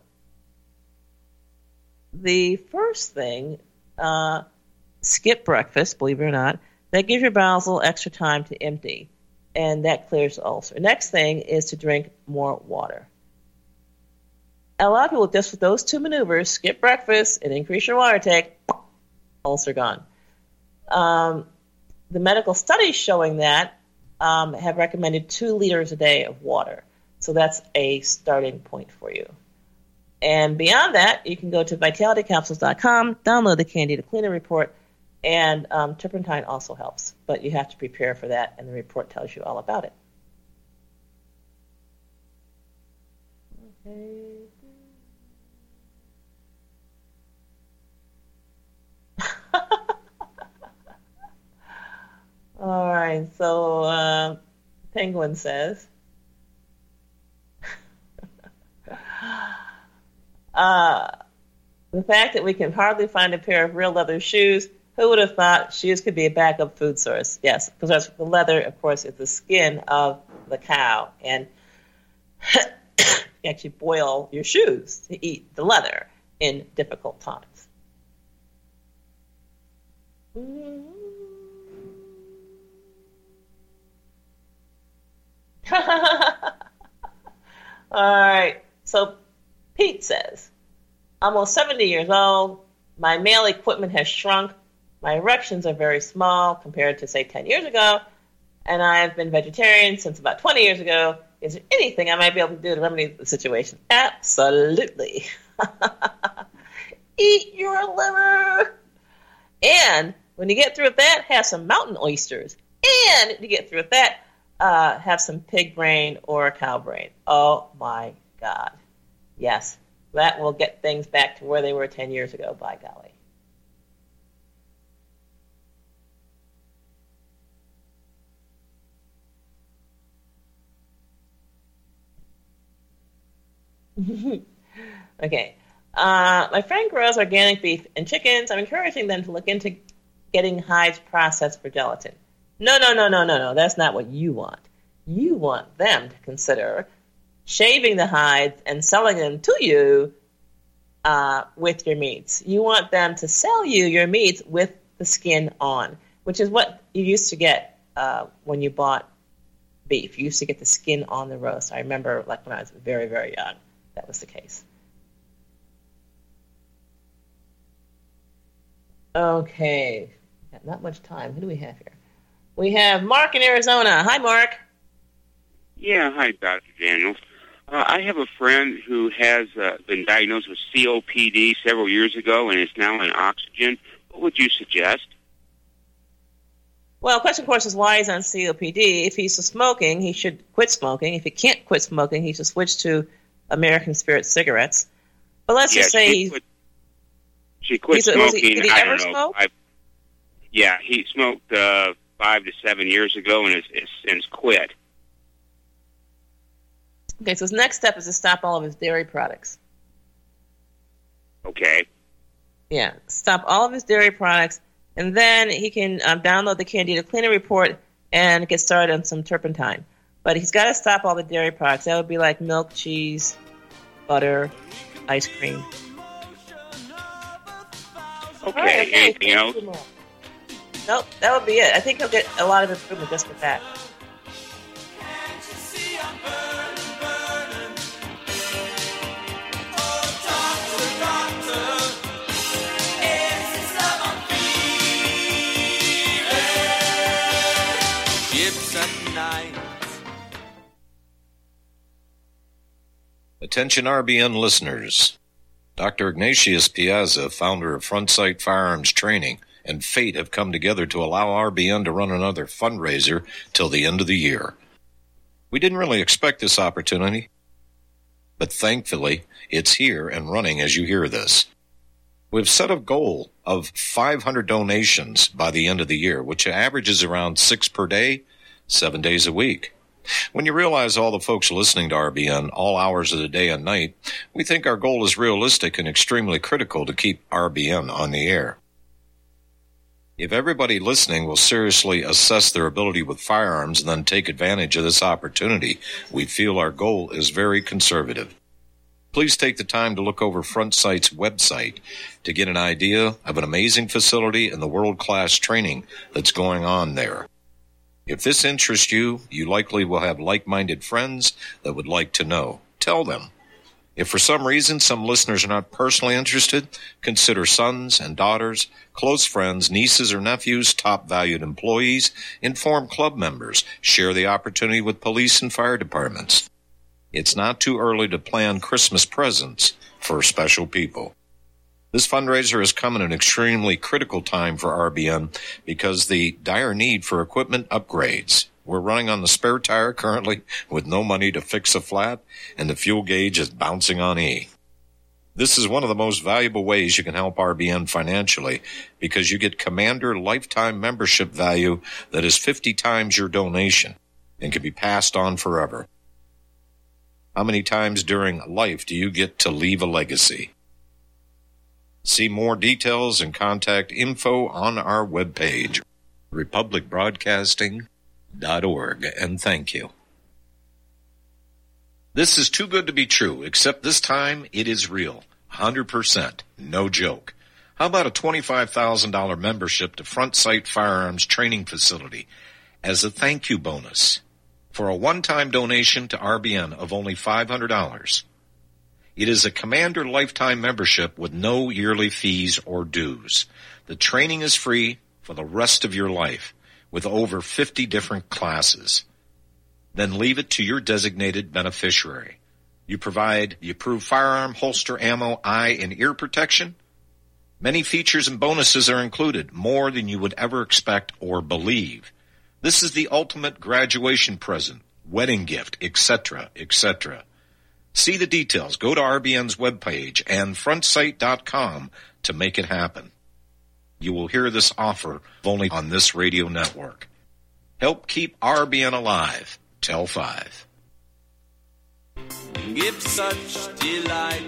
the first thing, uh, skip breakfast, believe it or not. That gives your bowels a little extra time to empty, and that clears the ulcer. Next thing is to drink more water. A lot of people, just with those two maneuvers, skip breakfast and increase your water take, ulcer gone. Um, the medical studies showing that um, have recommended two liters a day of water. So that's a starting point for you. And beyond that, you can go to vitality capsules dot com, download the Candida Cleaner Report, and um, turpentine also helps, but you have to prepare for that, and the report tells you all about it. Okay. All right, so uh, Penguin says, uh, the fact that we can hardly find a pair of real leather shoes, who would have thought shoes could be a backup food source? Yes, because the leather, of course, is the skin of the cow, and you actually boil your shoes to eat the leather in difficult times. Mm-hmm. All right, so Pete says, almost seventy years old, my male equipment has shrunk, my erections are very small compared to, say, ten years ago, and I have been vegetarian since about twenty years ago. Is there anything I might be able to do to remedy the situation? Absolutely. Eat your liver. And when you get through with that, have some mountain oysters. And to get through with that, uh, have some pig brain or cow brain. Oh, my God. Yes, that will get things back to where they were ten years ago, by golly. Okay. Uh, my friend grows organic beef and chickens. I'm encouraging them to look into getting hides processed for gelatin. No, no, no, no, no, no. That's not what you want. You want them to consider shaving the hides and selling them to you uh, with your meats. You want them to sell you your meats with the skin on, which is what you used to get uh, when you bought beef. You used to get the skin on the roast. I remember, like, when I was very, very young, that was the case. Okay. Got not much time. Who do we have here? We have Mark in Arizona. Hi, Mark. Yeah, hi, Doctor Daniels. Uh, I have a friend who has uh, been diagnosed with C O P D several years ago and is now on oxygen. What would you suggest? Well, the question, of course, is why he's on C O P D. If he's smoking, he should quit smoking. If he can't quit smoking, he should switch to American Spirit cigarettes. But let's yeah, just say she he's... quit, she quit he's a- smoking. was he- did he I ever don't know. smoke? I, yeah, he smoked uh, five to seven years ago and has, has since quit. Okay, so his next step is to stop all of his dairy products. Okay. Yeah, stop all of his dairy products, and then he can um, download the Candida Cleaner Report and get started on some turpentine. But he's got to stop all the dairy products. That would be like milk, cheese, butter, ice cream. Okay, All right, okay, anything else? thank you, Mark. Nope, that would be it. I think he'll get a lot of improvement just with that. Attention R B N listeners. Doctor Ignatius Piazza, founder of Front Sight Firearms Training, and Fate have come together to allow R B N to run another fundraiser till the end of the year. We didn't really expect this opportunity, but thankfully it's here and running as you hear this. We've set a goal of five hundred donations by the end of the year, which averages around six per day, seven days a week. When you realize all the folks listening to R B N all hours of the day and night, we think our goal is realistic and extremely critical to keep R B N on the air. If everybody listening will seriously assess their ability with firearms and then take advantage of this opportunity, we feel our goal is very conservative. Please take the time to look over Front Sight's website to get an idea of an amazing facility and the world-class training that's going on there. If this interests you, you likely will have like-minded friends that would like to know. Tell them. If for some reason some listeners are not personally interested, consider sons and daughters, close friends, nieces or nephews, top valued employees, inform club members, share the opportunity with police and fire departments. It's not too early to plan Christmas presents for special people. This fundraiser has come at an extremely critical time for R B N because the dire need for equipment upgrades. We're running on the spare tire currently with no money to fix a flat, and the fuel gauge is bouncing on E. This is one of the most valuable ways you can help R B N financially because you get Commander lifetime membership value that is fifty times your donation and can be passed on forever. How many times during life do you get to leave a legacy? See more details and contact info on our webpage, republic broadcasting dot org, and thank you. This is too good to be true, except this time it is real. one hundred percent. No joke. How about a twenty-five thousand dollars membership to Front Sight Firearms Training Facility as a thank you bonus for a one-time donation to R B N of only five hundred dollars? It is a Commander lifetime membership with no yearly fees or dues. The training is free for the rest of your life with over fifty different classes. Then leave it to your designated beneficiary. You provide the approved firearm, holster, ammo, eye, and ear protection. Many features and bonuses are included, more than you would ever expect or believe. This is the ultimate graduation present, wedding gift, et cetera, et cetera. See the details. Go to R B N's webpage and front sight dot com to make it happen. You will hear this offer only on this radio network. Help keep R B N alive. Tell five. Give such delight.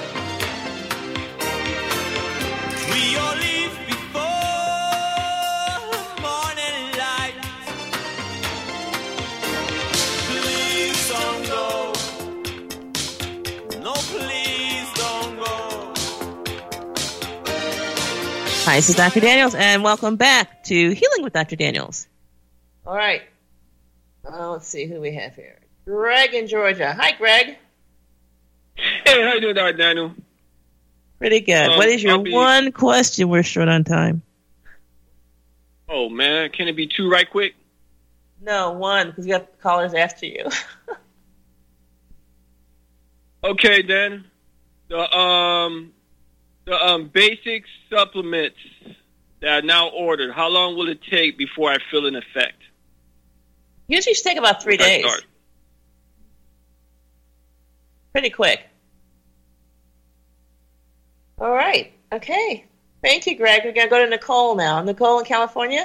We all leave before morning light. Please don't go. No, please don't go. Hi, this is Doctor Daniels, and welcome back to Healing with Doctor Daniels. All right. Uh, let's see who we have here. Greg in Georgia. Hi, Greg. Hey, how you doing, Doctor Daniel? Pretty good. Um, what is your I'll be- one question? We're short on time. Oh, man. Can it be two right quick? No, one, because you got callers after you. Okay, then. The, um, the um, basic supplements that I now ordered, how long will it take before I feel an effect? Usually should take about three days. Pretty quick. All right. Okay. Thank you, Greg. We're going to go to Nicole now. Nicole in California?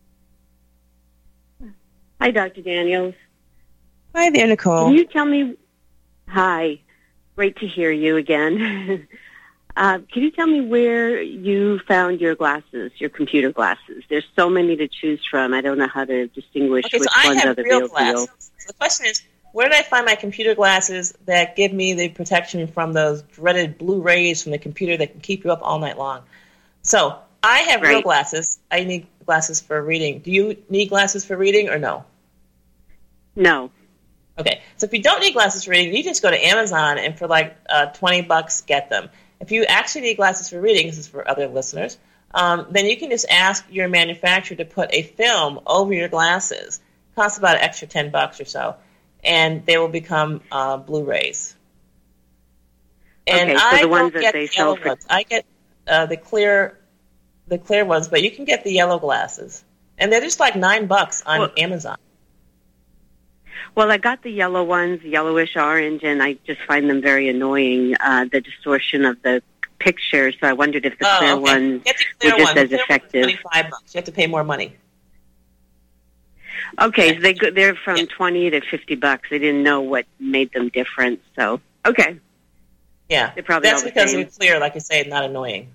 Hi, Doctor Daniels. Hi there, Nicole. Can you tell me... Hi. Great to hear you again. uh, can you tell me where you found your glasses, your computer glasses? There's so many to choose from. I don't know how to distinguish Okay, which so I ones have are the real real glasses. deal. So the question is, where did I find my computer glasses that give me the protection from those dreaded blue rays from the computer that can keep you up all night long? So I have real Right. glasses. I need glasses for reading. Do you need glasses for reading or no? No. Okay, so if you don't need glasses for reading, you just go to Amazon and for like uh, twenty bucks, get them. If you actually need glasses for reading, this is for other listeners, um, then you can just ask your manufacturer to put a film over your glasses. It costs about an extra ten bucks or so, and they will become uh, Blu-rays. And Okay, so I the ones don't that get they the yellow sell for- ones. I get uh, the clear, the clear ones, but you can get the yellow glasses, and they're just like nine bucks on Well- Amazon. Well, I got the yellow ones, yellowish orange, and I just find them very annoying, uh, the distortion of the picture, so I wondered if the Oh, clear okay. ones Get the were clear just one. as The clear one's effective. twenty-five bucks. You have to pay more money. Okay, so they go, they're from twenty to fifty bucks. I didn't know what made them different, so okay. Yeah, They're probably that's all the because same. they're clear, like I say, not annoying.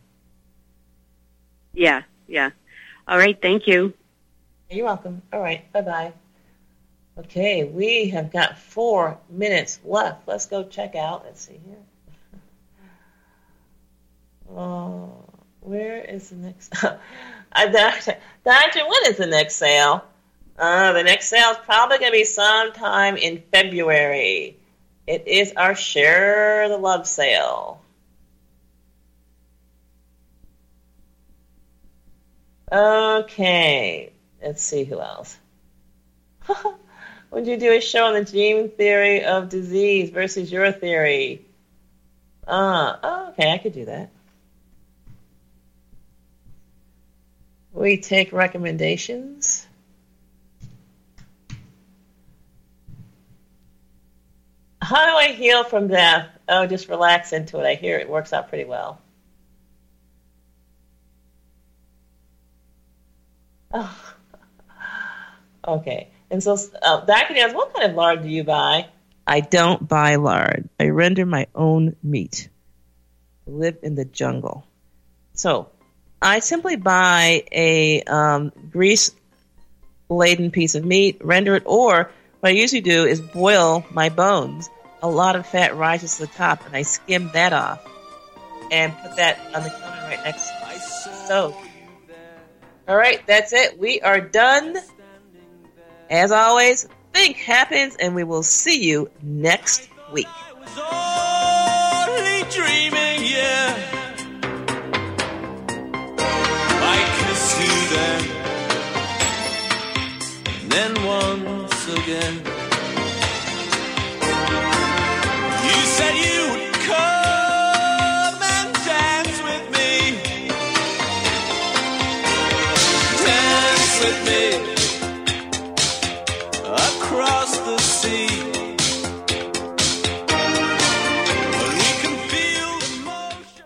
Yeah, yeah. All right, thank you. You're welcome. All right, bye-bye. Okay, we have got four minutes left. Let's go check out. Let's see here. Oh, where is the next? uh, Doctor, Doctor, when is the next sale? Uh, the next sale is probably going to be sometime in February. It is our Share the Love sale. Okay, let's see who else. Would you do a show on the gene theory of disease versus your theory? Uh, oh, okay, I could do that. We take recommendations. How do I heal from death? Oh, just relax into it. I hear it works out pretty well. Oh. Okay. And so, uh, Doctor Daniels, what kind of lard do you buy? I don't buy lard. I render my own meat. I live in the jungle. So, I simply buy a um, grease-laden piece of meat, render it, or what I usually do is boil my bones. A lot of fat rises to the top, and I skim that off and put that on the counter right next to the stove. All right, that's it. We are done. As always, think happens, and we will see you next week. Only dreaming, yeah. I kissed you then, then once again. You said you would come and dance with me, dance with me. Across the sea, we can feel the motion.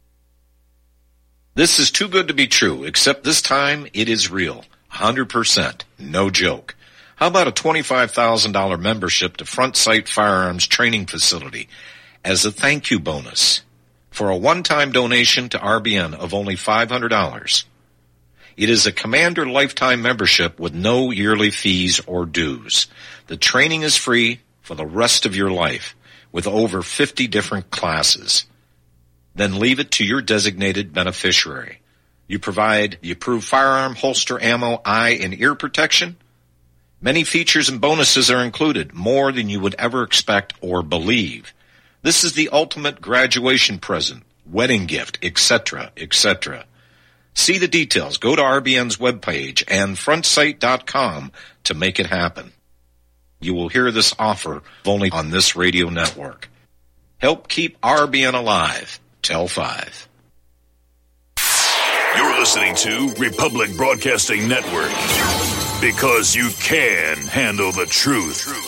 This is too good to be true, except this time it is real. one hundred percent. No joke. How about a twenty-five thousand dollars membership to Front Sight Firearms Training Facility as a thank you bonus for a one-time donation to R B N of only five hundred dollars? It is a Commander lifetime membership with no yearly fees or dues. The training is free for the rest of your life with over fifty different classes. Then leave it to your designated beneficiary. You provide the approved firearm, holster, ammo, eye, and ear protection. Many features and bonuses are included, more than you would ever expect or believe. This is the ultimate graduation present, wedding gift, et cetera, et cetera. See the details. Go to R B N's webpage and front sight dot com to make it happen. You will hear this offer only on this radio network. Help keep R B N alive. Tell five. You're listening to Republic Broadcasting Network because you can handle the truth.